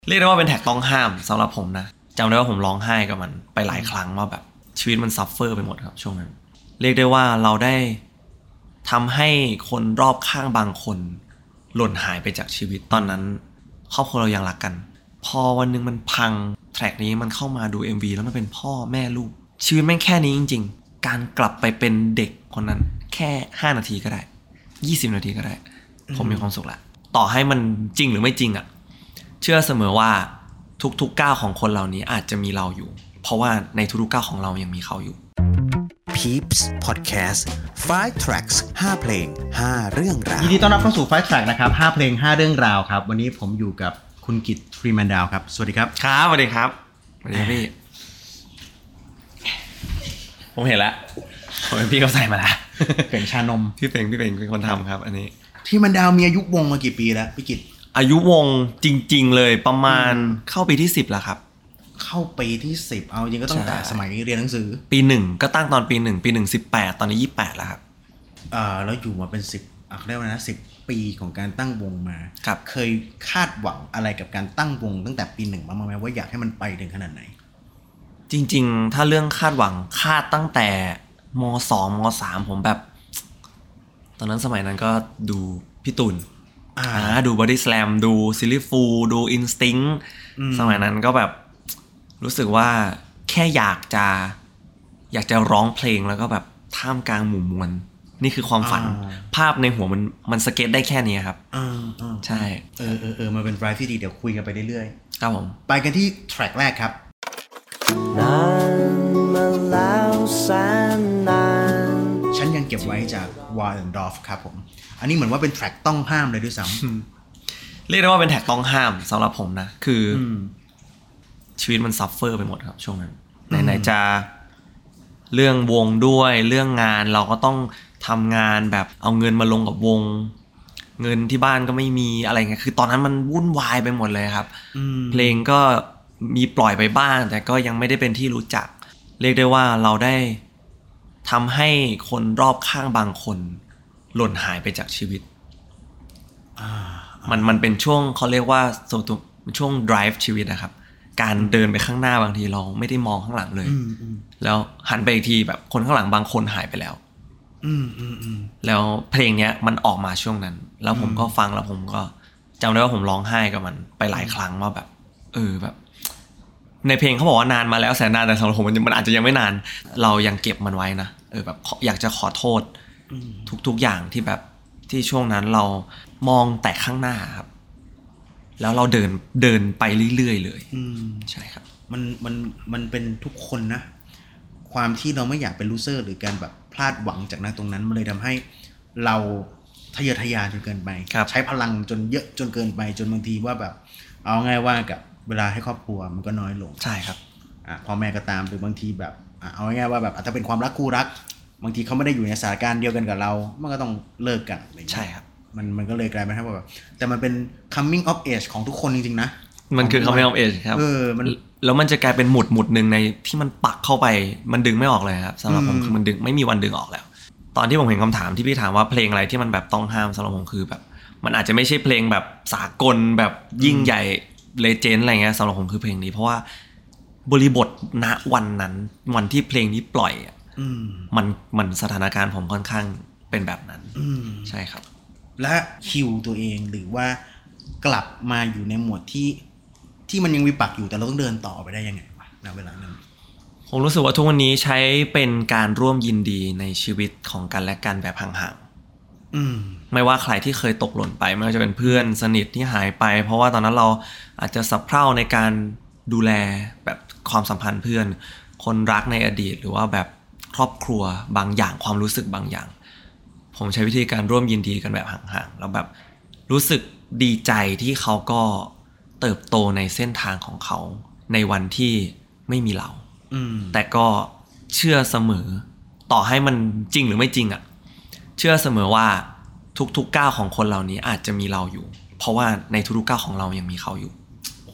เรียกได้ว่าเป็นแท็กต้องห้ามสำหรับผมนะจำได้ว่าผมร้องไห้กับมันไปหลายครั้งว่าแบบชีวิตมันซัฟเฟอร์ไปหมดครับช่วงนั้นเรียกได้ว่าเราได้ทำให้คนรอบข้างบางคนหล่นหายไปจากชีวิตตอนนั้นครอบครัวเรายังรักกันพอวันนึงมันพังแทร็กนี้มันเข้ามาดู MV แล้วมันเป็นพ่อแม่ลูกชีวิตแม่งแค่นี้จริงๆการกลับไปเป็นเด็กคนนั้นแค่5นาทีก็ได้20นาทีก็ได้ผมมีความสุขละต่อให้มันจริงหรือไม่จริงอ่ะเชื่อเสมอว่าทุกๆก้าวของคนเหล่านี้อาจจะมีเราอยู่เพราะว่าในทุกๆก้าวของเรายังมีเขาอยู่ Peeps Podcast 5 Tracks 5 เพลง 5 เรื่องราวยินดีต้อนรับเข้าสู่ 5 Track นะครับ5เพลง5เรื่องราวครับวันนี้ผมอยู่กับคุณกิตทรีแมนดาวครับสวัสดีครับครับสวัสดีครับสวัสดีพี่ผมเห็นแล้วผมเป็นพี่เขาใส่มาแล้วเก่งชานมพี่เป็นเป็นคนทำครับอันนี้ทรีแมนดาวมีอายุวงมากี่ปีแล้วพี่กิตอายุวงจริงๆเลยประมาณเข้าปีที่10แล้วครับเข้าปีที่10เอาจริงก็ตั้งแต่สมัยเรียนหนังสือปี1ก็ตั้งตอนปี1ปี1 18ตอนนี้28แล้วครับแล้วอยู่มาเป็น10เรียกว่านะ10ปีของการตั้งวงมาครับเคยคาดหวังอะไรกับการตั้งวงตั้งแต่ปี1มาบ้างไหมว่าอยากให้มันไปถึงขนาดไหนจริงๆถ้าเรื่องคาดหวังคาดตั้งแต่ม2ม3ผมแบบตอนนั้นสมัยนั้นก็ดูพี่ตุลดูบอดี้สแลมดูซิลลี่ฟูลดูอินสติ้งสมัยนั้นก็แบบรู้สึกว่าแค่อยากจะร้องเพลงแล้วก็แบบท่ามกลางหมู่มวลนี่คือความฝันภาพในหัวมันสเก็ตได้แค่นี้ครับใช่มันเป็นไดรฟ์ที่ดีเดี๋ยวคุยกันไปเรื่อยๆครับผมไปกันที่แทร็กแรกครับนานมาแล้วแสนนานฉันยังเก็บไว้จาก Waldorf ครับผมอันนี้เหมือนว่าเป็นแทร็กต้องห้ามเลยด้วยซ้ำเรียกได้ว่าเป็นแทร็กต้องห้ามสำหรับผมนะคือชีวิตมันซัฟเฟอร์ไปหมดครับช่วงนั้นไหนๆจะเรื่องวงด้วยเรื่องงานเราก็ต้องทำงานแบบเอาเงินมาลงกับวงเงินที่บ้านก็ไม่มีอะไรเงี้ยคือตอนนั้นมันวุ่นวายไปหมดเลยครับเพลงก็มีปล่อยไปบ้างแต่ก็ยังไม่ได้เป็นที่รู้จักเรียกได้ว่าเราได้ทำให้คนรอบข้างบางคนหล่นหายไปจากชีวิตมันเป็นช่วงเขาเรียกว่าช่วง drive ชีวิตนะครับการเดินไปข้างหน้าบางทีเราไม่ได้มองข้างหลังเลยแล้วหันไปอีกทีแบบคนข้างหลังบางคนหายไปแล้วแล้วเพลงเนี้ยมันออกมาช่วงนั้นแล้วผมก็ฟังแล้วผมก็จำได้ว่าผมร้องไห้กับมันไปหลายครั้งว่าแบบแบบในเพลงเขาบอกว่านานมาแล้วแสนนานแต่สำหรับผมมันอาจจะยังไม่นานเรายังเก็บมันไว้นะแบบอยากจะขอโทษทุกอย่างที่แบบที่ช่วงนั้นเรามองแต่ข้างหน้าครับแล้วเราเดินไปเรื่อยๆเลยใช่ครับมันเป็นทุกคนนะความที่เราไม่อยากเป็นลูเซอร์หรือการแบบพลาดหวังจากนั้นตรงนั้นมันเลยทำให้เราทะเยอทะยานจนเกินไปใช้พลังจนเยอะจนเกินไปจนบางทีว่าแบบเอาง่ายว่ากับเวลาให้ครอบครัวมันก็น้อยลงใช่ครับพ่อแม่ก็ตามหรือบางทีแบบเอาง่ายว่าแบบถ้าเป็นความรักคู่รักบางทีเขาไม่ได้อยู่ในสถานการณ์เดียวกันกับเรามันก็ต้องเลิกกันอะไรอย่างเงี้ยใช่ครับมันก็เลยกลายเป็นว่าแบบแต่มันเป็น coming of age ของทุกคนจริงๆนะมันคือ coming of age ครับแล้วมันจะกลายเป็นหมุดหนึ่งในที่มันปักเข้าไปมันดึงไม่ออกเลยครับสำหรับผมคือมันดึงไม่มีวันดึงออกแล้วตอนที่ผมเห็นคำถามที่พี่ถามว่าเพลงอะไรที่มันแบบต้องห้ามสำหรับผมคือแบบมันอาจจะไม่ใช่เพลงแบบสากลแบบยิ่งใหญ่เลเจนด์อะไรเงี้ยสำหรับผมคือเพลงนี้เพราะว่าบริบทณวันนั้นวันที่เพลงนี้ปล่อยมันสถานการณ์ผมค่อนข้างเป็นแบบนั้นใช่ครับและคิวตัวเองหรือว่ากลับมาอยู่ในหมวดที่มันยังวิปักอยู่แต่เราต้องเดินต่อไปได้ยังไงวะณเวลานั้นผมรู้สึกว่าทุกวันนี้ใช้เป็นการร่วมยินดีในชีวิตของกันและกันแบบห่างๆไม่ว่าใครที่เคยตกหล่นไปไม่ว่าจะเป็นเพื่อนสนิทที่หายไปเพราะว่าตอนนั้นเราอาจจะสับเพร่าในการดูแลแบบความสัมพันธ์เพื่อนคนรักในอดีตหรือว่าแบบครอบครัวบางอย่างความรู้สึกบางอย่างผมใช้วิธีการร่วมยินดีกันแบบห่างๆแล้วแบบรู้สึกดีใจที่เขาก็เติบโตในเส้นทางของเขาในวันที่ไม่มีเราแต่ก็เชื่อเสมอต่อให้มันจริงหรือไม่จริงเชื่อเสมอว่าทุกก้าวของคนเหล่านี้อาจจะมีเราอยู่เพราะว่าในทุกก้าวของเรายังมีเขาอยู่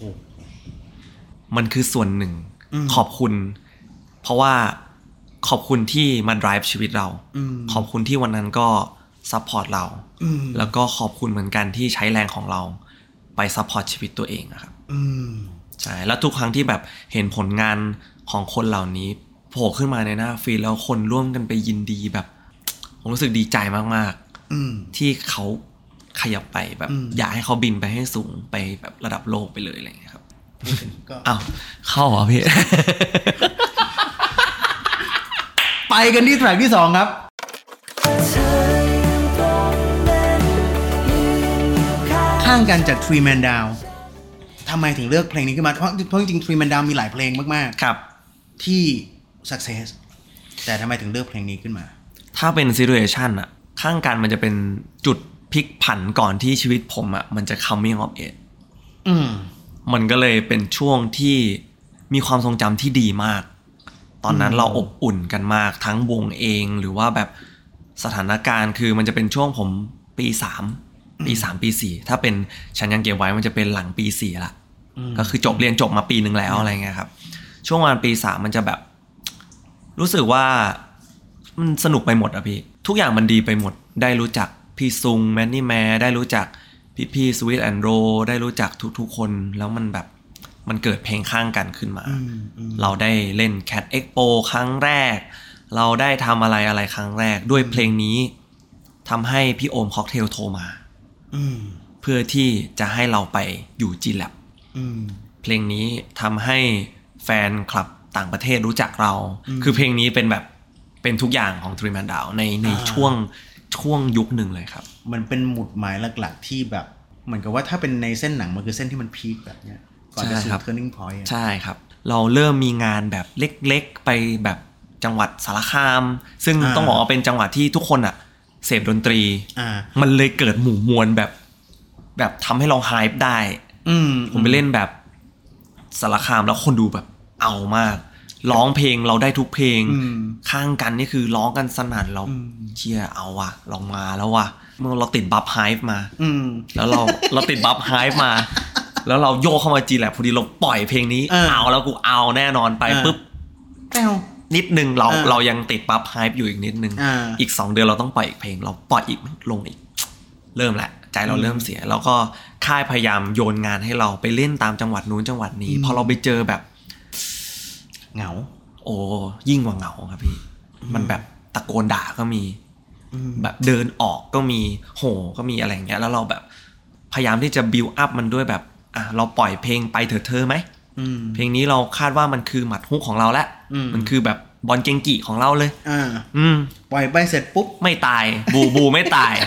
มันคือส่วนหนึ่งขอบคุณเพราะว่าขอบคุณที่มัน drive ชีวิตเราขอบคุณที่วันนั้นก็ซัพพอร์ตเราแล้วก็ขอบคุณเหมือนกันที่ใช้แรงของเราไปซัพพอร์ตชีวิตตัวเองนะครับใช่แล้วทุกครั้งที่แบบเห็นผลงานของคนเหล่านี้โผล่ขึ้นมาในหน้าฟีดแล้วคนร่วมกันไปยินดีแบบผมรู้สึกดีใจมากๆที่เขาขยับไปแบบอยากให้เขาบินไปให้สูงไปแบบระดับโลกไปเลยอะไรอย่างเงี้ยครับอ้าวเข้าเหรอพี่ไปกันที่แทร็กที่2ครับข้างกันจาก Three Man Down ทำไมถึงเลือกเพลงนี้ขึ้นมาเพราะจริงๆ Three Man Down มีหลายเพลงมากๆครับที่ success แต่ทำไมถึงเลือกเพลงนี้ขึ้นมาถ้าเป็น situation อะข้างกันมันจะเป็นจุดพลิกผันก่อนที่ชีวิตผมอะมันจะ coming of age มันก็เลยเป็นช่วงที่มีความทรงจำที่ดีมากตอนนั้นเราอบอุ่นกันมากทั้งวงเองหรือว่าแบบสถานการณ์คือมันจะเป็นช่วงผมปี3ปี3ปี4ถ้าเป็นฉันยังเก็บไว้มันจะเป็นหลังปี4ละก็คือเรียนจบมาปีนึงแล้วอะไรเงี้ยครับช่วงวันปี3มันจะแบบรู้สึกว่ามันสนุกไปหมดอะพี่ทุกอย่างมันดีไปหมดได้รู้จักพี่ซุงแมนนี่แมร์ได้รู้จักพี่สวีทแอนด์โรได้รู้จักทุกๆคนแล้วมันแบบมันเกิดเพลงข้างกันขึ้นมาเราได้เล่น Cat Expo ครั้งแรกเราได้ทำอะไรครั้งแรกด้วยเพลงนี้ทำให้พี่โอมค็อกเทลโทรมาเพื่อที่จะให้เราไปอยู่ G-Lab เพลงนี้ทำให้แฟนคลับต่างประเทศรู้จักเราคือเพลงนี้เป็นแบบเป็นทุกอย่างของ Three Man Down ในช่วงยุคหนึ่งเลยครับมันเป็นหมุดหมายหลักๆที่แบบเหมือนกับว่าถ้าเป็นในเส้นหนังมันคือเส้นที่มันพีคแบบเนี้ยก่อนจะสู่ turning point ใช่ครับเราเริ่มมีงานแบบเล็กๆไปแบบจังหวัดสารคามซึ่งต้องบอกว่าเป็นจังหวัดที่ทุกคนอ่ะเสพดนตรีมันเลยเกิดหมู่มวลแบบทำให้เราไฮป์ได้ผมไปเล่นแบบสารคามแล้วคนดูแบบเอามากร้องเพลงเราได้ทุกเพลงข้างกันนี่คือร้องกันสนั่นเราเชียร์เอาว่ะลองมาแล้วว่ะเมื่อเราติดบัฟไฮป์มาแล้วเราติดบัฟไฮป์มาแล้วเราโยกเข้ามาจีแหละพอดีเราปล่อยเพลงนี้เอาแล้วกูเอาแน่นอนไปปุ๊บนิดนึงเรายังติดบัฟไฮป์อยู่อีกนิดนึงอีก2 เดือนเราต้องปล่อยอีกเพลงเราปล่อยอีกลงอีกเริ่มแหละใจเราเริ่มเสียแล้วก็ค่ายพยายามโยนงานให้เราไปเล่นตามจังหวัดนู้นจังหวัดนี้พอเราไปเจอแบบเหงาโอ้ยิ่งกว่าเหงาครับพี่มันแบบตะโกนด่าก็มีแบบเดินออกก็มีโหก็มีอะไรอย่างเงี้ยแล้วเราแบบพยายามที่จะบิวอัพมันด้วยแบบเราปล่อยเพลงไปเถิดเธอไหมเพลงนี้เราคาดว่ามันคือหมัดฮุกของเราแล้วมันคือแบบบอลเกงกิของเราเลยปล่อยไปเสร็จปุ๊บไม่ตายบูไม่ตาย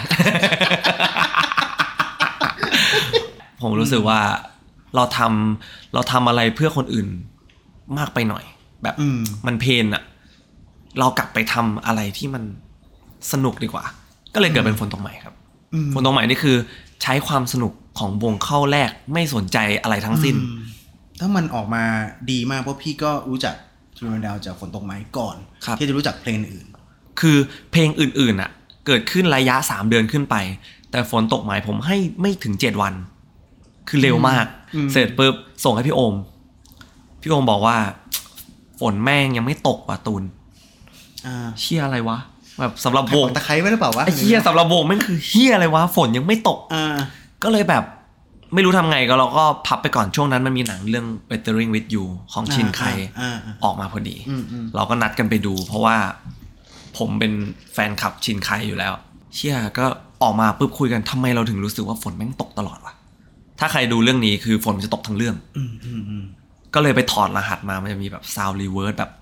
ผมรู้สึกว่าเราทำอะไรเพื่อคนอื่นมากไปหน่อยแบบมันเพลนอะเรากลับไปทำอะไรที่มันสนุกดีกว่าก็เลยเกิดเป็นฝนตกใหม่ครับฝนตกใหม่นี่คือใช้ความสนุกของวงเข้าแรกไม่สนใจอะไรทั้งสิ้นถ้ามันออกมาดีมากเพราะพี่ก็รู้จักThree Man Downจากฝนตกไหมก่อนที่จะรู้จักเพลงอื่นคือเพลงอื่นๆอะเกิดขึ้นระยะ3 เดือนขึ้นไปแต่ฝนตกไหมผมให้ไม่ถึง7 วันคือเร็วมากเสร็จปุ๊บส่งให้พี่โอมบอกว่าฝนแม่งยังไม่ตกว่ะตูนเหี้ยอะไรวะแบบสำหรับวงตะไคร้ไว้หรือเปล่าวะไอ้เหี้ยสำหรับวงแม่งคือเหี้ยอะไรวะฝนยังไม่ตกก็เลยแบบไม่รู้ทำไงก็เราก็พับไปก่อนช่วงนั้นมันมีหนังเรื่อง Weathering with You ของชินไคออกมาพอดีเราก็นัดกันไปดูเพราะว่าผมเป็นแฟนคลับชินไคอยู่แล้วเชี่ยก็ออกมาปุ๊บคุยกันทำไมเราถึงรู้สึกว่าฝนแม่งตกตลอดวะถ้าใครดูเรื่องนี้คือฝนมันจะตกทั้งเรื่องก็เลยไปถอดรหัสมามันจะมีแบบ sound reverse แบบ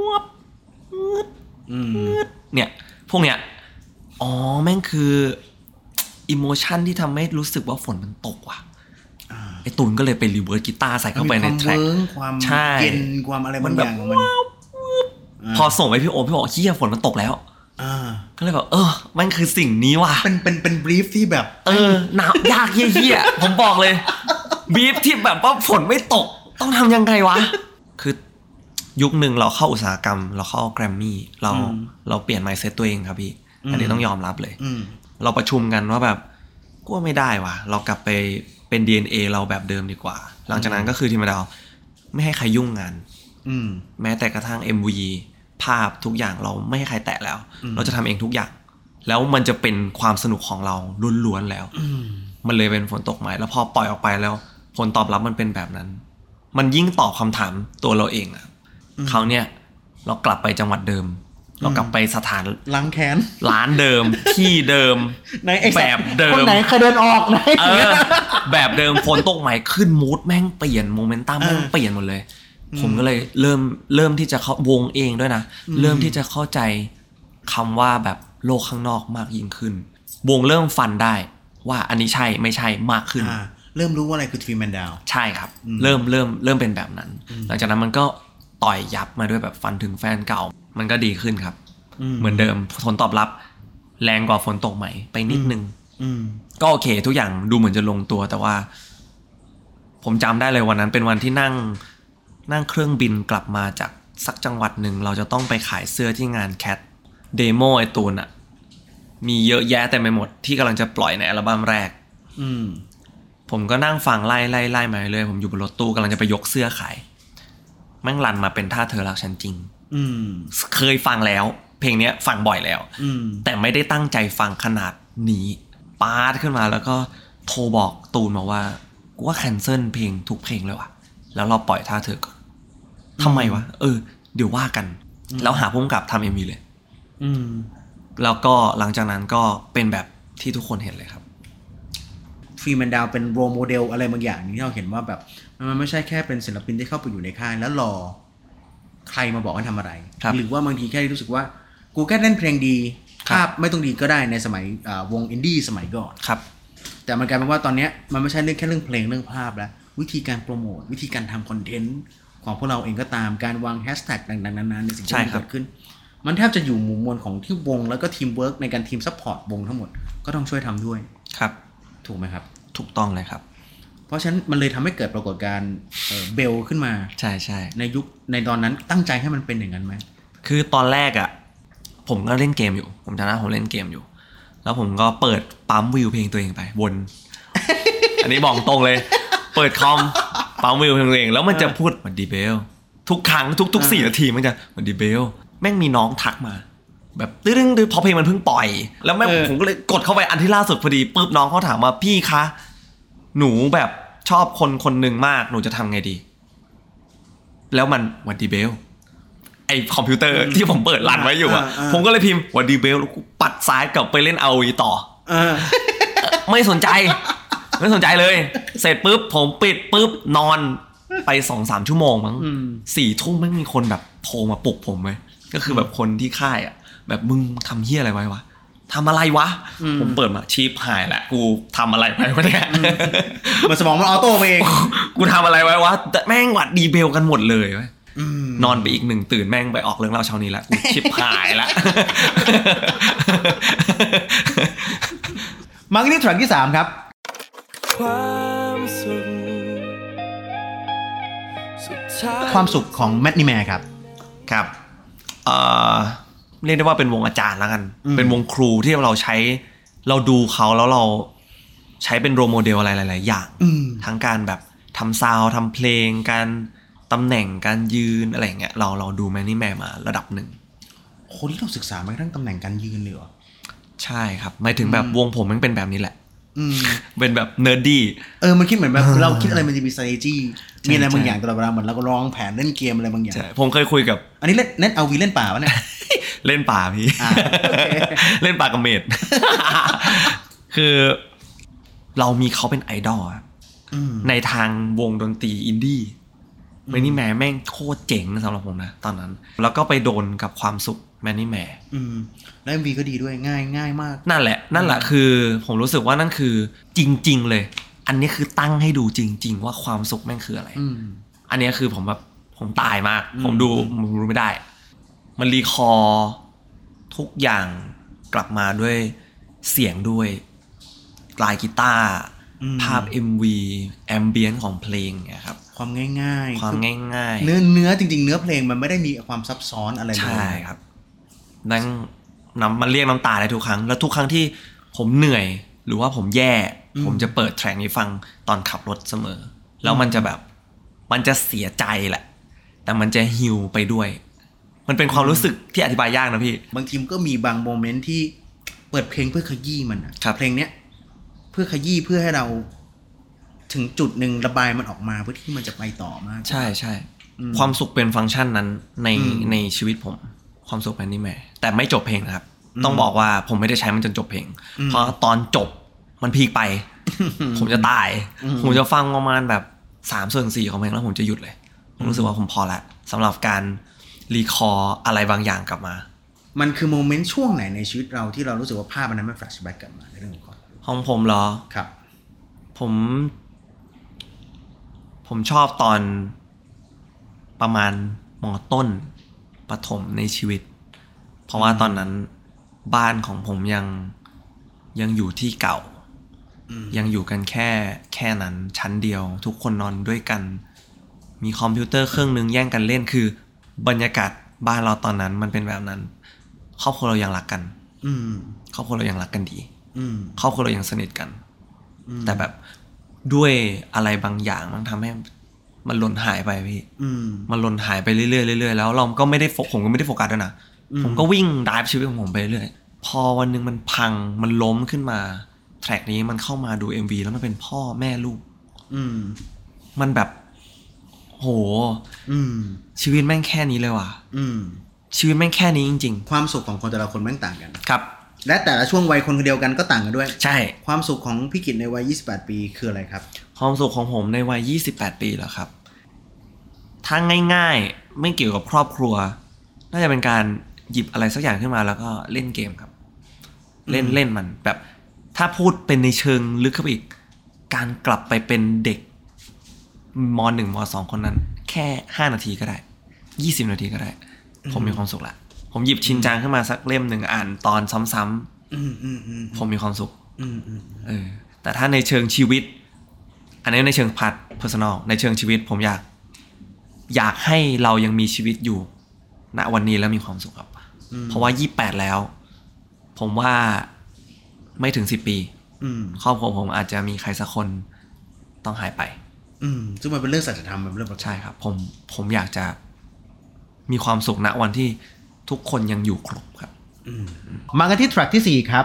เนี่ยพวกเนี้ยอ๋อแม่งคือ emotion ที่ทำให้รู้สึกว่าฝนมันตกว่ะไอ้ตูนก็เลยไปรีเวิร์สกีตาร์ใส่เข้าไปในแทร็กความเย็นความอะไรบางอย่างของมันพอส่งไปพี่โอมพี่บอกเหี้ยฝนมันตกแล้วก็เลยแบบมันคือสิ่งนี้ว่ะเป็นบรีฟที่แบบหนาวยากเหี้ยๆผมบอกเลยบรีฟที่แบบว่าฝนไม่ตกต้องทำยังไงวะคือยุคนึงเราเข้าอุตสาหกรรมเราเข้าแกรมมี่เราเปลี่ยน mindset ตัวเองครับพี่อันนี้ต้องยอมรับเลยเราประชุมกันว่าแบบกูว่าไม่ได้ว่ะเรากลับไปเป็น DNA เราแบบเดิมดีกว่าหลังจากนั้นก็คือทีมเราไม่ให้ใครยุ่งงานแม้แต่กระทั่ง MV ภาพทุกอย่างเราไม่ให้ใครแตะแล้วเราจะทำเองทุกอย่างแล้วมันจะเป็นความสนุกของเราล้วนๆแล้วมันเลยเป็นฝนตกใหม่แล้วพอปล่อยออกไปแล้วผลตอบรับมันเป็นแบบนั้นมันยิ่งตอบคำถามตัวเราเองอะคราวเนี้ยเรากลับไปจังหวัดเดิมเรากลับไปสถานล้างแค้นร้านเดิมที่เดิมแบบเดิมคนไหนเคยเดินออกไหนแบบเดิมฝนตกใหม่ขึ้นมูดแม่งเปลี่ยนโมเมนตัมแม่งเปลี่ยนหมดเลยผมก็เลยเริ่มที่จะเข้าวงเองด้วยนะเริ่มที่จะเข้าใจคำว่าแบบโลกข้างนอกมากยิ่งขึ้นวงเริ่มฟันได้ว่าอันนี้ใช่ไม่ใช่มากขึ้นเริ่มรู้ว่าอะไรคือทรีแมนดาวใช่ครับเริ่มเป็นแบบนั้นหลังจากนั้นมันก็ต่อยยับมาด้วยแบบฟันถึงแฟนเก่ามันก็ดีขึ้นครับเหมือนเดิมผลตอบรับแรงกว่าฝนตกใหม่ไปนิดนึงก็โอเคทุกอย่างดูเหมือนจะลงตัวแต่ว่าผมจำได้เลยวันนั้นเป็นวันที่นั่งเครื่องบินกลับมาจากสักจังหวัดหนึ่งเราจะต้องไปขายเสื้อที่งานแคทเดโมไอตูนอ่ะมีเยอะแยะแต่ไม่หมดที่กำลังจะปล่อยในอัลบั้มแรกผมก็นั่งฟังไล่มาเรื่อยผมอยู่บนรถตู้กำลังจะไปยกเสื้อขายแม่งรันมาเป็นถ้าเธอรักฉันจริงเคยฟังแล้วเพลงนี้ฟังบ่อยแล้วแต่ไม่ได้ตั้งใจฟังขนาดนี้ปาดขึ้นมาแล้วก็โทรบอกตูนมาว่ากูว่าแคนเซิลเพลงทุกเพลงเลยว่ะแล้วเราปล่อยท่าเธอก่อนทำไมวะเดี๋ยวว่ากันแล้วหาผู้กำกับทำ MV เลยแล้วก็หลังจากนั้นก็เป็นแบบที่ทุกคนเห็นเลยครับฟรีแมนดาวเป็นโรลโมเดลอะไรบางอย่างที่เราเห็นว่าแบบมันไม่ใช่แค่เป็นศิลปินที่เข้าไปอยู่ในค่ายแล้วรอใครมาบอกให้ทำอะไรหรือว่าบางทีแค่รู้สึกว่ากูแค่เล่นเพลงดีภาพไม่ต้องดีก็ได้ในสมัยวงอินดี้สมัยก่อนครับแต่มันกลายเป็นว่าตอนนี้มันไม่ใช่แค่เรื่องเพลงเรื่องภาพแล้ววิธีการโปรโมทวิธีการทำคอนเทนต์ของพวกเราเองก็ตามการวางแฮชแท็กต่างๆนานาในสิ่งที่เกิดขึ้นมันแทบจะอยู่หมู่มวลของที่วงแล้วก็ทีมเวิร์กในการทีมซัพพอร์ตวงทั้งหมดก็ต้องช่วยทำด้วยครับถูกไหมครับถูกต้องเลยครับเพราะฉะนั้นมันเลยทำให้เกิดปรากฏการณ์เบลขึ้นมาใช่ในยุคในตอนนั้นตั้งใจให้มันเป็นอย่างนั้นไหมคือตอนแรกอ่ะผมก็เล่นเกมอยู่ผมจำได้ผมเล่นเกมอยู่แล้วผมก็เปิดปั๊มวิวเพลงตัวเองไปวน อันนี้บอกตรงเลยเปิดคอมปั๊มวิวเพลงตัวเองแล้วมันจะพูดวันดีเบลทุกครั้งทุก4 นาทีมันจะวันดีเบลแม่งมีน้องทักมาแบบตึ้งพอเพลงมันเพิ่งปล่อยแล้วแม่ผมก็เลยกดเข้าไปอันที่ล่าสุดพอดีปุ๊บน้องเขาถามว่าพี่คะหนูแบบชอบคนหนึ่งมากหนูจะทำไงดีแล้วมันวันดีเบลไอคอมพิวเตอร์ที่ผมเปิดรันไว้อยู่อ่ะผมก็เลยพิมพ์วันดีเบลแล้วกูปัดซ้ายกลับไปเล่น ROV ต่อไม่สนใจเลยเสร็จปุ๊บผมปิดปุ๊บนอนไป 2-3 ชั่วโมงมั้ง 4 ทุ่มไม่มีคนแบบโทรมาปลุกผมเลยก็คือแบบคนที่ค่ายอ่ะแบบมึงทำเหี้ยอะไรไว้วะทำอะไรวะผมเปิดมาชีพหายแหละกูทำอะไรไว้วะเนี่ยมันสมองมันออโต้ไปเองกูทำอะไรไว้วะแม่งวัดดีเบลกันหมดเลยเว้ยนอนไปอีก1ตื่นแม่งไปออกเรื่องเล่าเช้านี้ละกูชิบหายละมาที่แทร็กที่3ครับความสุขของแมทนิแมร์ครับครับเรียกได้ว่าเป็นวงอาจารย์แล้วกันเป็นวงครูที่เราดูเขาแล้วเราใช้เป็นโรลโมเดลอะไรหลายๆอย่างทั้งการแบบทำซาวด์ทำเพลงการตำแหน่งการยืนอะไรเงี้ยเราดูแมนนี่แมร์มาระดับหนึ่งคนที่เราศึกษามาทั้งตำแหน่งการยืนเลยเหรอใช่ครับหมายถึงแบบวงผมมันเป็นแบบนี้แหละเป็นแบบเนิร์ดดี้มันคิดเหมือนแบบเราคิดอะไรมันจะมี strategy มีอะไรบางอย่างตลอดเวลาเหมือนเราก็ร้องแผนเล่นเกมอะไรบางอย่างผมเคยคุยกับอันนี้เล่นเอาวีเล่นป่าวะเนี่ยเล่นป่าพี่ เล่นป่ากับเมด คือเรามีเขาเป็นไอดอลในทางวงดนตรีอินดี้แมนนี่แมร์แม่งโคตรเจ๋งสำหรับผมนะตอนนั้นแล้วก็ไปโดนกับความสุขแมนนี่แมร์แล้ว MV ก็ดีด้วยง่ายมากนั่นแหละคือผมรู้สึกว่านั่นคือจริงๆเลยอันนี้คือตั้งให้ดูจริงๆว่าความสุขแม่งคืออะไรอันนี้คือผมตายมากผมดูไม่ได้มันรีคอร์ทุกอย่างกลับมาด้วยเสียงด้วยลายกีตาร์ภาพ MV แอมเบียนซ์ของเพลงเนี่ยครับความง่ายๆเนื้อจริงๆเนื้อเพลงมันไม่ได้มีความซับซ้อนอะไรเลยใช่ครับนั่งมันเรียกน้ำตาได้ทุกครั้งแล้วทุกครั้งที่ผมเหนื่อยหรือว่าผมแย่ผมจะเปิดแทร็กนี้ฟังตอนขับรถเสมอแล้วมันจะแบบมันจะเสียใจแหละแต่มันจะฮีลไปด้วยมันเป็นความรู้สึกที่อธิบายยากนะพี่บางทีก็มีบางโมเมนต์ที่เปิดเพลงเพื่อขยี้มันเพลงเนี้ยเพื่อขยี้เพื่อให้เราถึงจุดหนึ่งระบายมันออกมาเพื่อที่มันจะไปต่อมากใช่ใช่ความสุขเป็นฟังก์ชันนั้นในชีวิตผมความสุขเป็นนี่แม่แต่ไม่จบเพลงนะครับต้องบอกว่าผมไม่ได้ใช้มันจนจบเพลงเพราะตอนจบมันพีคไป ผมจะตายผมจะฟังประมาณแบบ3/4ของเพลงแล้วผมจะหยุดเลยผมรู้สึกว่าผมพอละสำหรับการรีคอร์อะไรบางอย่างกลับมามันคือโมเมนต์ช่วงไหนในชีวิตเราที่เรารู้สึกว่าภาพมันนั้นมันแฟลชแบ็กกลับมาในเรื่องของผมเหรอครับผมชอบตอนประมาณม.ต้นประถมในชีวิตเพราะว่าตอนนั้นบ้านของผมยังอยู่ที่เก่ายังอยู่กันแค่นั้นชั้นเดียวทุกคนนอนด้วยกันมีคอมพิวเตอร์เครื่องนึงแย่งกันเล่นคือบรรยากาศบ้านเราตอนนั้นมันเป็นแบบนั้นครอบครัวเรายังรักกันครอบครัวเรายังรักกันดีครอบครัวเรายังสนิทกันแต่แบบด้วยอะไรบางอย่างมันทำให้มันหล่นหายไปพี่มันหล่นหายไปเรื่อยๆเรื่อยๆแล้วเราก็ไม่ได้ผมก็ไม่ได้โฟกัสด้วยนะผมก็วิ่งไดฟ์ชีวิตของผมไปเรื่อยพอวันนึงมันพังมันล้มขึ้นมาแทร็กนี้มันเข้ามาดู MV แล้วมันเป็นพ่อแม่ลูกมันแบบโหชีวิตแม่งแค่นี้เลยว่ะชีวิตแม่งแค่นี้จริงๆความสุขของคนแต่ละคนแม่งต่างกันครับและแต่ละช่วงวัยคนเดียวกันก็ต่างกันด้วยใช่ความสุขของพี่กิตในวัย28ปีคืออะไรครับความสุขของผมในวัย28ปีแล้วครับถ้าง่ายๆไม่เกี่ยวกับครอบครัวน่าจะเป็นการหยิบอะไรสักอย่างขึ้นมาแล้วก็เล่นเกมครับเล่นมันแบบถ้าพูดเป็นในเชิงลึกเข้าไปอีกการกลับไปเป็นเด็กม.1 ม.2 คนนั้นแค่5นาทีก็ได้20นาทีก็ได้ผมมีความสุขละผมหยิบชินจังขึ้นมาสักเล่มนึงอ่านตอนซ้ำๆผมมีความสุขแต่ถ้าในเชิงชีวิตอันนี้ในเชิงพาร์ท personal ในเชิงชีวิตผมอยากให้เรายังมีชีวิตอยู่ณวันนี้แล้วมีความสุขครับเพราะว่า28แล้วผมว่าไม่ถึง10ปีครอบครัวผมอาจจะมีใครสักคนต้องหายไปซึ่งมันเป็นเรื่องสัจธรรมเป็นเรื่องใช่ครับผมอยากจะมีความสุขณวันที่ทุกคนยังอยู่ครบครับมากันที่แทร็กที่4ครับ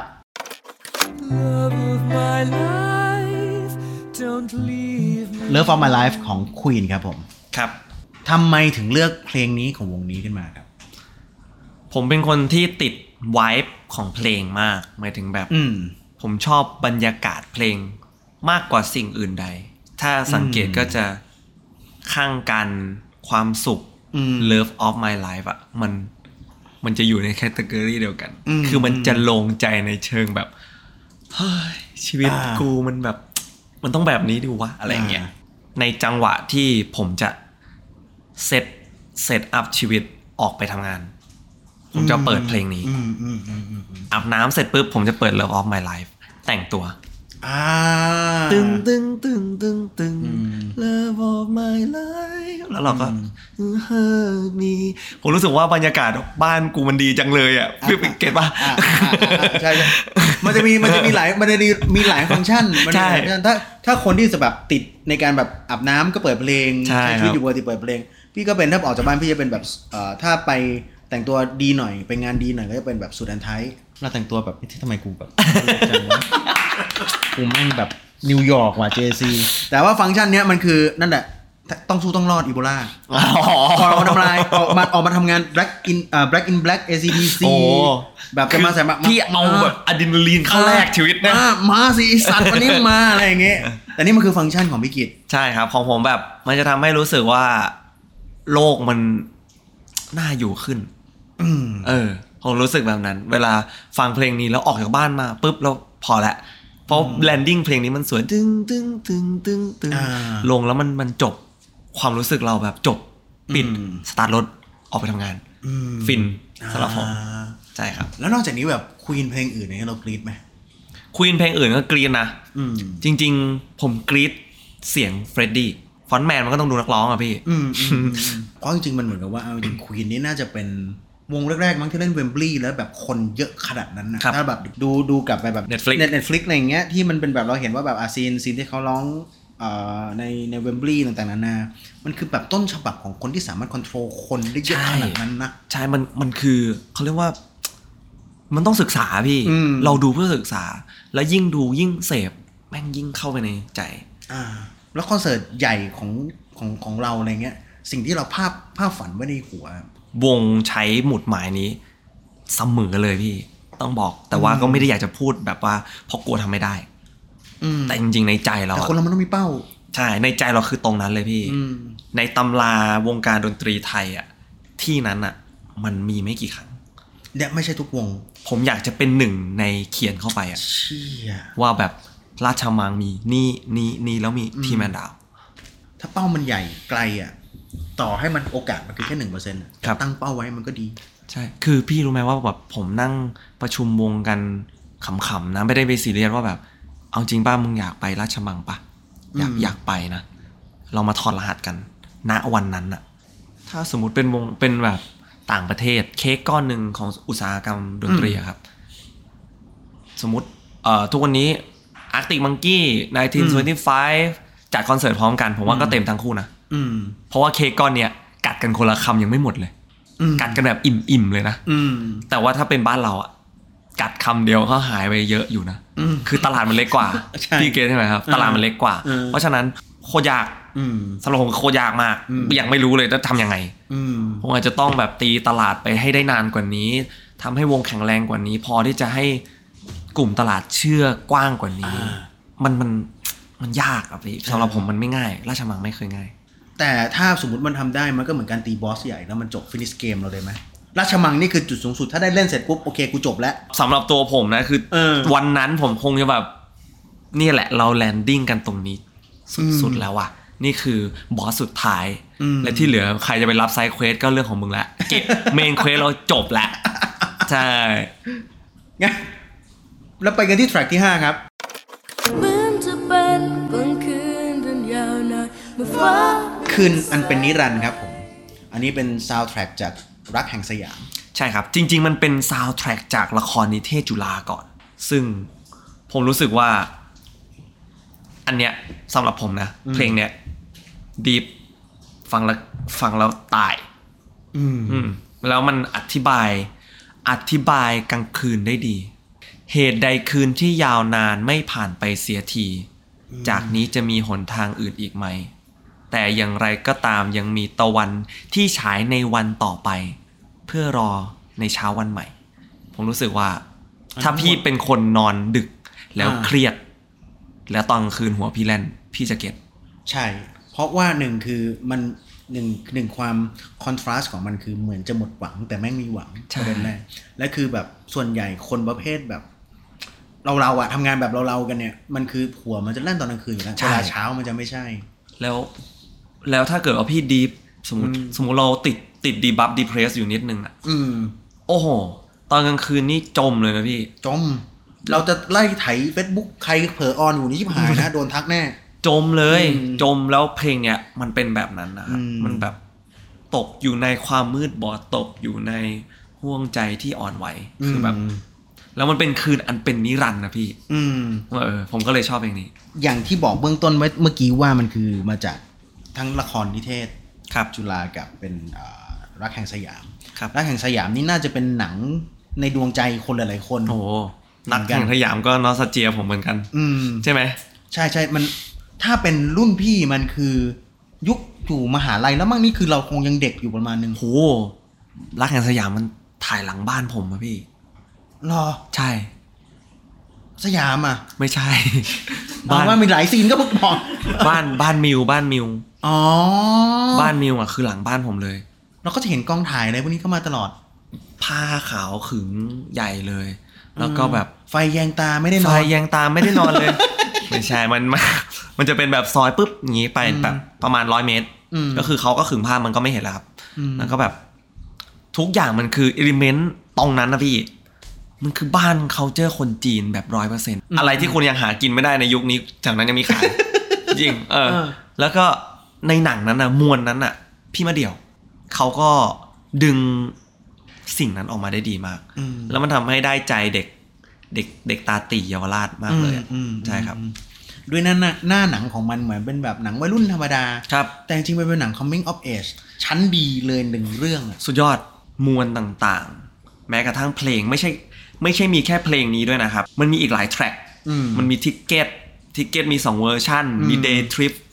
Love of My Life ของ Queen ครับผมครับทำไมถึงเลือกเพลงนี้ของวงนี้ขึ้นมาครับผมเป็นคนที่ติดไวบ์ของเพลงมากหมายถึงแบบผมชอบบรรยากาศเพลงมากกว่าสิ่งอื่นใดถ้าสังเกตก็จะข้างกันความสุขLove of My Life อะมันจะอยู่ในแคตตากรีเดียวกันคือมันจะลงใจในเชิงแบบเฮ้ยชีวิตกูมันแบบมันต้องแบบนี้ดิวะอะไรเงี้ยในจังหวะที่ผมจะเซตอัพชีวิตออกไปทำงานผมจะเปิดเพลงนี้อาบน้ำเสร็จปุ๊บผมจะเปิด Love of My Life แต่งตัวตึงตึงตึงตึงตึง Love of My Life แล้วเราก็มีผมรู้สึกว่าบรรยากาศบ้านกูมันดีจังเลยอ่ะพี่เก็ทป่ะใช่มันจะมีหลายฟังก์ชันถ้าคนที่จะแบบติดในการแบบอาบน้ำก็เปิดเพลงใช้ชีวิตอยู่ปกติเปิดเพลงพี่ก็เป็นถ้าออกจากบ้านพี่จะเป็นแบบถ้าไปแต่งตัวดีหน่อยไปงานดีหน่อยก็จะเป็นแบบสูทแอนไทเราแต่งตัวแบบที่ทำไมกูแบบกูแม่งแบบนิวยอร์กว่ะ JC แต่ว่าฟังก์ชันเนี้ยมันคือนั่นแหละต้องสู้ต้องรอดอีโบลาก่อนออกมาทำลายออกมาทำงาน Black in Black ACDC แบบจะมาใส่มาพี่เอาแบบอะดรีนาลีนเข้าแรกชีวิตนะมาสิสัตว์วันนี้มาอะไรอย่างเงี้ยแต่นี่มันคือฟังก์ชันของพี่กิตใช่ครับของผมแบบมันจะทำให้รู้สึกว่าโลกมันน่าอยู่ขึ้นผมรู้สึกแบบนั้นเวลาฟังเพลงนี้แล้วออกจากบ้านมาปุ๊บแล้วพอละเพราะแลนดิ้งเพลงนี้มันสวยตึ้งตึ้งตึ้งตึ้งตึ้งลงแล้วมันจบความรู้สึกเราแบบจบปิดสตาร์ทรถออกไปทำงานฟินสำหรับผมใช่ครับแล้วนอกจากนี้แบบควีนเพลงอื่นเนี่ยเรากรี๊ดไหมควีนเพลงอื่นก็กรี๊ดนะจริงๆผมกรี๊ดเสียงเฟรดดี้ฟอนต์แมนมันก็ต้องดูนักร้องอ่ะพี่เพราะจริงๆมันเหมือนกับว่าเอาจริงควีนนี่น่าจะเป็นวงแรกๆมั้งที่เล่นเวมบลีย์แล้วแบบคนเยอะขนาดนั้นนะถ้าแบบดูกลับไปแบบ Netflix อะไรอย่างเงี้ยที่มันเป็นแบบเราเห็นว่าแบบซีนที่เขาร้องในเวมบลีย์ต่างๆนานามันคือแบบต้นฉบับของคนที่สามารถคอนโทรลคนได้เยอะขนาดนั้นนะใช่มันคือเขาเรียกว่ามันต้องศึกษาพี่เราดูเพื่อศึกษาแล้วยิ่งดูยิ่งเสพแม่งยิ่งเข้าไปในใจแล้วคอนเสิร์ตใหญ่ของเราอะไรเงี้ยสิ่งที่เราภาพฝันไว้ในหัววงใช้หมุดหมายนี้เสมอเลยพี่ต้องบอกแต่ว่าก็ไม่ได้อยากจะพูดแบบว่าเพราะกลัวทำไม่ได้แต่จริงๆในใจเราแต่คนเรามันต้องมีเป้าใช่ในใจเราคือตรงนั้นเลยพี่ในตำราวงการดนตรีไทยอ่ะที่นั้นอ่ะมันมีไม่กี่ครั้งเนี่ยไม่ใช่ทุกวงผมอยากจะเป็นหนึ่งในเขียนเข้าไปอ่ะว่าแบบราชมังมีนี่แล้วมีทีแมนดาวถ้าเป้ามันใหญ่ไกลอ่ะต่อให้มันโอกาสมันคือแค่ 1% ตั้งเป้าไว้มันก็ดีใช่คือพี่รู้ไหมว่าแบบผมนั่งประชุมวงกันขำๆนะไม่ได้ไปซีเรียสว่าแบบเอาจริงป่ะมึงอยากไปราชมังป่ะอยากไปนะเรามาถอดรหัสกันณวันนั้นน่ะถ้าสมมุติเป็นวงเป็นแบบต่างประเทศเค้กก้อนหนึ่งของอุตสาหกรรมดนตรีครับสมมุติทุกวันนี้ Arctic Monkey 1925จัดคอนเสิร์ตพร้อมกันผมว่าก็เต็มทั้งคู่นะเพราะว่าเค้กก้อนเนี้ยกัดกันคนละคำยังไม่หมดเลยกัดกันแบบอิ่มๆเลยนะแต่ว่าถ้าเป็นบ้านเราอ่ะกัดคำเดียวเขาหายไปเยอะอยู่นะคือตลาดมันเล็กกว่าพี่เกศใช่ไหมครับตลาดมันเล็กกว่าเพราะฉะนั้นโคตรยากสำหรับผมโคตรยากมากยังไม่รู้เลยจะทำยังไงผมอาจจะต้องแบบตีตลาดไปให้ได้นานกว่านี้ทำให้วงแข็งแรงกว่านี้พอที่จะให้กลุ่มตลาดเชื่อกว้างกว่านี้มันยากครับพี่สำหรับผมมันไม่ง่ายราชมังไม่เคยง่ายแต่ถ้าสมมติมันทำได้มันก็เหมือนการตีบอสใหญ่แล้วมันจบฟินิชเกมเราเลยไหมราชมังนี่คือจุดสูงสุดถ้าได้เล่นเสร็จปุ๊บโอเคกูจบแล้วสำหรับตัวผมนะคือวันนั้นผมคงจะแบบนี่แหละเราแลนดิ้งกันตรงนี้สุดๆแล้วว่ะนี่คือบอสสุดท้ายและที่เหลือใครจะไปรับไซด์เควสก็เรื่องของมึงละเก็บเมนเควสเราจบแล้วใช่งั้นแล้วไปกันที่แทร็กที่5ครับคืนอันเป็นนิรันดร์ครับผมอันนี้เป็นซาวด์แทร็กจากรักแห่งสยามใช่ครับจริงๆมันเป็นซาวด์แทร็กจากละครนิเทศจุฬาก่อนซึ่งผมรู้สึกว่าอันเนี้ยสำหรับผมนะเพลงเนี้ยดีฟฟังแล้วตายแล้วมันอธิบายกลางคืนได้ดีเหตุใดคืนที่ยาวนานไม่ผ่านไปเสียทีจากนี้จะมีหนทางอื่นอีกไหมแต่อย่างไรก็ตามยังมีตะวันที่ฉายในวันต่อไปเพื่อรอในเช้าวันใหม่ผมรู้สึกว่าถ้าพี่เป็นคนนอนดึกแล้วเครียดแล้วตอนกลางคืนหัวพี่แล่นพี่จะเก็ตใช่เพราะว่าหนึ่งคือมันหนึ่งความคอนทราสต์ของมันคือเหมือนจะหมดหวังแต่แม่งมีหวังประเด็นแรกและคือแบบส่วนใหญ่คนประเภทแบบเราอะทำงานแบบเรากันเนี่ยมันคือหัวมันจะแล่นตอนกลางคืนอยู่แล้วเวลาเช้ามันจะไม่ใช่แล้วถ้าเกิดว่าพี่ดีฟสมมติเราติดดีบัฟดีเพรสอยู่นิดนึงอ่ะโอ้โหตอนกลางคืนนี่จมเลยนะพี่จมเราจะไล่ไถ Facebook ใครเผลอออนอยู่นี่ชิบหายนะโดนทักแน่จมเลยจมแล้วเพลงเนี้ยมันเป็นแบบนั้นนะมันแบบตกอยู่ในความมืดบอดตกอยู่ในห่วงใจที่อ่อนไหวคือแบบแล้วมันเป็นคืนอันเป็นนิรันดร์นะพี่ผมก็เลยชอบเพลงนี้อย่างที่บอกเบื้องต้นไว้เมื่อกี้ว่ามันคือมาจากทั้งละครนิเทศจุฬากับเป็นรักแห่งสยามรักแห่งสยามนี่น่าจะเป็นหนังในดวงใจคนหลายๆคนโอ้รักแห่งสยามก็นอสเจียผมเหมือนกันใช่ไหมใช่มันถ้าเป็นรุ่นพี่มันคือยุคอยู่มหาลัยแล้วมั่งนี่คือเราคงยังเด็กอยู่ประมาณนึงโหรักแห่งสยามมันถ่ายหลังบ้านผมอะพี่หรอใช่สยามอ่ะไม่ใช่บ้านมีหลายซีนก็บอกบ้านมิวอ๋อบ้านมิวอ่ะคือหลังบ้านผมเลยเราก็จะเห็นกล้องถ่ายอะไรพวกนี้เข้ามาตลอดผ้าขาวขึงใหญ่เลยแล้วก็แบบไฟแยงตาไม่ได้นอนไฟแยงตาไม่ได้นอนเลยไม่ใช่มันจะเป็นแบบซอยปุ๊บอย่างงี้ไปแบบประมาณ100 เมตรก็คือเขาก็ขึงผ้ามันก็ไม่เห็นแล้วครับแล้วก็แบบทุกอย่างมันคืออิเลเมนต์ตรงนั้นนะพี่มันคือบ้าน culture คนจีนแบบ 100% อะไรที่คุณยังหากินไม่ได้ในยุคนี้จากนั้นยังมีขาย จริงแล้วก็ในหนังนั้นน่ะมวลนั้นน่ะพี่มาเดี่ยวเขาก็ดึงสิ่งนั้นออกมาได้ดีมากแล้วมันทำให้ได้ใจเด็กตาตีเยาวราชมากเลยใช่ครับด้วยหน้าหนังของมันเหมือนเป็นแบบหนังวัยรุ่นธรรมดาครับแต่จริงๆมันเป็นหนัง coming of age ชั้นดีเลยหนึ่งเรื่องสุดยอดมวลต่างๆแม้กระทั่งเพลงไม่ใช่มีแค่เพลงนี้ด้วยนะครับมันมีอีกหลายแทร็กมันมีทิกเก็ตมี2 เวอร์ชันมี Day Trip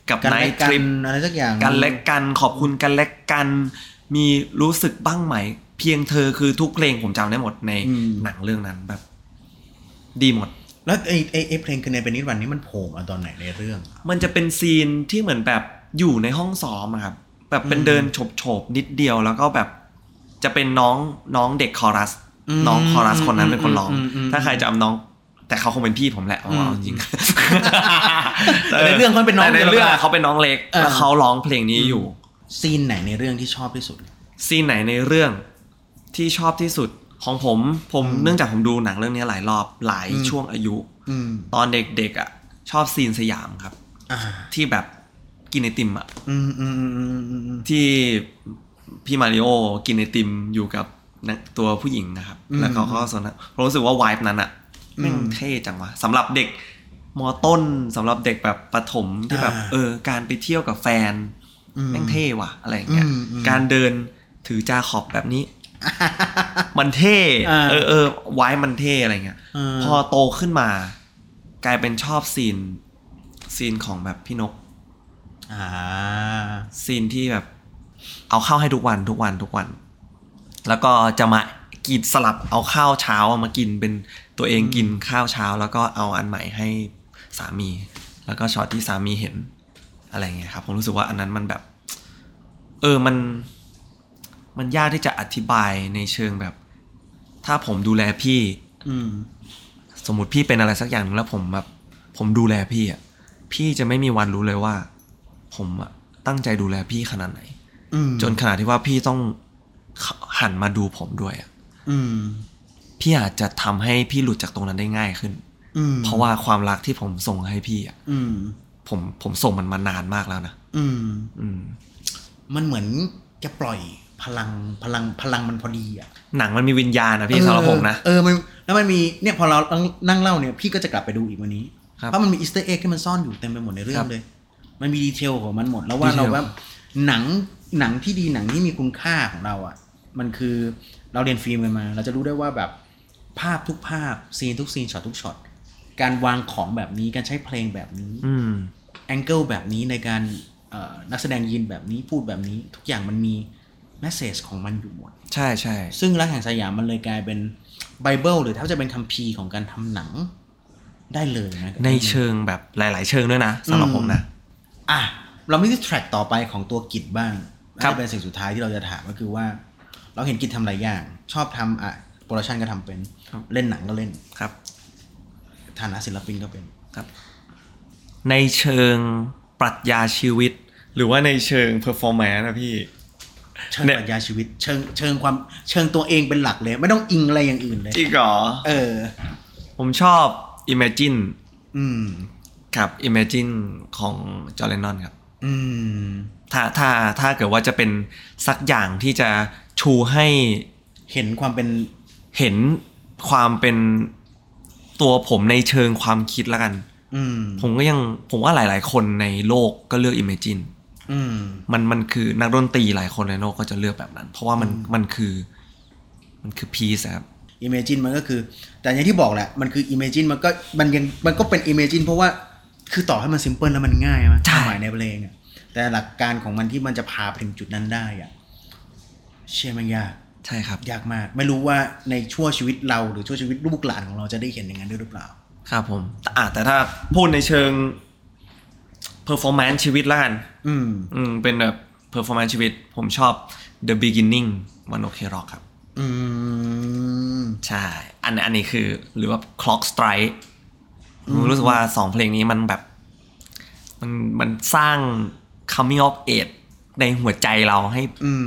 กับ Night Trip อะไรสักอย่างกันและกันขอบคุณกันและกันมีรู้สึกบ้างไหมเพียงเธอคือทุกเพลงผมจำได้หมดในหนังเรื่องนั้นแบบดีหมดแล้วไอ้เพลงคือในเป็นนิดวันนี้มันโผล่มาตอนไหนในเรื่องมันจะเป็นซีนที่เหมือนแบบอยู่ในห้องซ้อมครับแบบเป็นเดินโฉบนิดเดียวแล้วก็แบบจะเป็นน้องเด็กคอรัสน้องคอรัสคนนั้นเป็นคนร้องถ้าใครจำน้องแต่เขาคงเป็นพี่ผมแหละเอาจริงในเรื่องเขาเป็นน้องในเรื่องเขาเป็นน้องเล็กแล้วเขาร้องเพลงนี้อยู่ซีนไหนในเรื่องที่ชอบที่สุดซีนไหนในเรื่องที่ชอบที่สุดของผมเนื่องจากผมดูหนังเรื่องนี้หลายรอบหลายช่วงอายุตอนเด็กๆอ่ะชอบซีนสยามครับที่แบบกินไอติมอ่ะที่พี่มาริโอกินไอติมอยู่กับตัวผู้หญิงนะครับแล้วเขาก็สนผมรู้สึกว่าไวบ์นั้นอ่ะแม่งเท่จังวะสำหรับเด็กม.ต้นสำหรับเด็กแบบประถมที่แบบการไปเที่ยวกับแฟนแม่งเท่ว่ะอะไรอย่างเงี้ยการเดินถือจาขอบแบบนี้มันเท่ไว้มันเท่อะไรเงี้ยพอโตขึ้นมากลายเป็นชอบซีนของแบบพี่นกซีนที่แบบเอาข้าวให้ทุกวันแล้วก็จะมากินสลับเอาข้าวเช้ามากินเป็นตัวเองกินข้าวเช้าแล้วก็เอาอันใหม่ให้สามีแล้วก็ช็อตที่สามีเห็นอะไรเงี้ยครับผมรู้สึกว่าอันนั้นมันแบบมันยากที่จะอธิบายในเชิงแบบถ้าผมดูแลพี่สมมุติพี่เป็นอะไรสักอย่างแล้วผมดูแลพี่อ่ะพี่จะไม่มีวันรู้เลยว่าผมตั้งใจดูแลพี่ขนาดไหนจนขนาดที่ว่าพี่ต้องหันมาดูผมด้วยอ่ะพี่อาจจะทำให้พี่หลุดจากตรงนั้นได้ง่ายขึ้นเพราะว่าความรักที่ผมส่งให้พี่อ่ะผมส่งมันมานานมากแล้วนะมันเหมือนจะปล่อยพลังมันพอดีอ่ะหนังมันมีวิญญาณนะพี่สำหรับผมนะแล้วมันมีเนี่ยพอเรานั่งเล่าเนี่ยพี่ก็จะกลับไปดูอีกวันนี้เพราะมันมีอีสเตอร์เอ็กที่มันซ่อนอยู่เต็มไปหมดในเรื่องเลยมันมีดีเทลของมันหมดแล้วว่าเราแบบหนังที่ดีหนังที่มีคุณค่าของเราอ่ะมันคือเราเรียนฟิล์มกันมาเราจะรู้ได้ว่าแบบภาพทุกภาพซีนทุกซีนช็อตทุกช็อตการวางของแบบนี้การใช้เพลงแบบนี้แองเกิลแบบนี้ในการนักแสดงยืนแบบนี้พูดแบบนี้ทุกอย่างมันมีเมสเสจของมันอยู่หมดใช่ใช่ซึ่งรักแห่งสยามมันเลยกลายเป็นไบเบิลหรือถ้าจะเป็นคัมภีร์ของการทำหนังได้เลยนะในเชิงแบบหลายๆเชิงด้วยนะสำหรับผมนะเราไม่ได้แทร็กต่อไปของตัวกิจบ้างน่าจะเป็นสิ่งสุดท้ายที่เราจะถามก็คือว่าเราเห็นกิจทำหลายอย่างชอบทำโปรดักชันก็ทำเป็นเล่นหนังก็เล่นครับฐานะศิลปินก็เป็นครับในเชิงปรัชญาชีวิตหรือว่าในเชิงเพอร์ฟอร์แมนซ์นะพี่เชิงปรัชญาชีวิตเชิงตัวเองเป็นหลักเลยไม่ต้องอิงอะไรอย่างอื่นเลยจริงเหรอผมชอบ Imagine ครับ Imagine ของจอร์แดนนอนครับถ้าเกิดว่าจะเป็นสักอย่างที่จะชูให้เห็นความเป็นตัวผมในเชิงความคิดแล้วกันผมว่าหลายๆคนในโลกก็เลือก Imagine มันคือนักดนตรีหลายคนในโลกก็จะเลือกแบบนั้นเพราะว่ามันคือ peace ครับ Imagine มันก็คือแต่อย่างที่บอกแหละมันคือ Imagine มันก็เป็น Imagine เพราะว่าคือต่อให้มัน simple แล้วมันง่ายมั้ยความหมายในเพลงแต่หลักการของมันที่มันจะพาไปถึงจุดนั้นได้อ่ะเชื่อมันยากใช่ครับยากมากไม่รู้ว่าในชั่วชีวิตเราหรือชั่วชีวิตลูกหลานของเราจะได้เห็นอย่างนั้นด้วยหรือเปล่าครับผมแต่ถ้าพูดในเชิง performance ชีวิตละกันเป็นแบบ performance ชีวิตผมชอบ The Beginning วันโอเคร็อกครับใช่อันนี้คือหรือว่า Clock Strike รู้สึกว่า2เพลงนี้มันแบบมันสร้าง coming of age ในหัวใจเราให้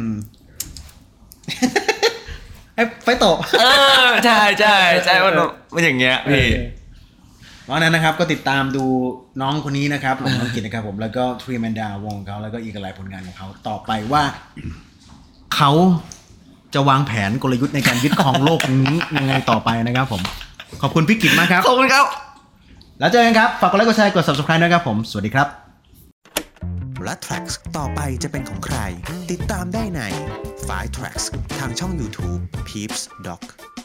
ไฟโตใช่มันอย่างเงี้ยพี่เพราะนั้นนะครับก็ติดตามดูน้องคนนี้นะครับน้องกิจนะครับผมแล้วก็ทรีแมนดาวงเขาแล้วก็อีกหลายผลงานของเขาต่อไปว่าเขาจะวางแผนกลยุทธ์ในการยึดครองโลกนี้ยังไงต่อไปนะครับผมขอบคุณพี่กิจมากครับขอบคุณครับแล้วเจอกันครับฝากกดไลค์กดแชร์กด Subscribe ด้วยครับผมสวัสดีครับและ Tracks ต่อไปจะเป็นของใครติดตามได้ใน 5 Tracks ทางช่อง YouTube Peeps Doc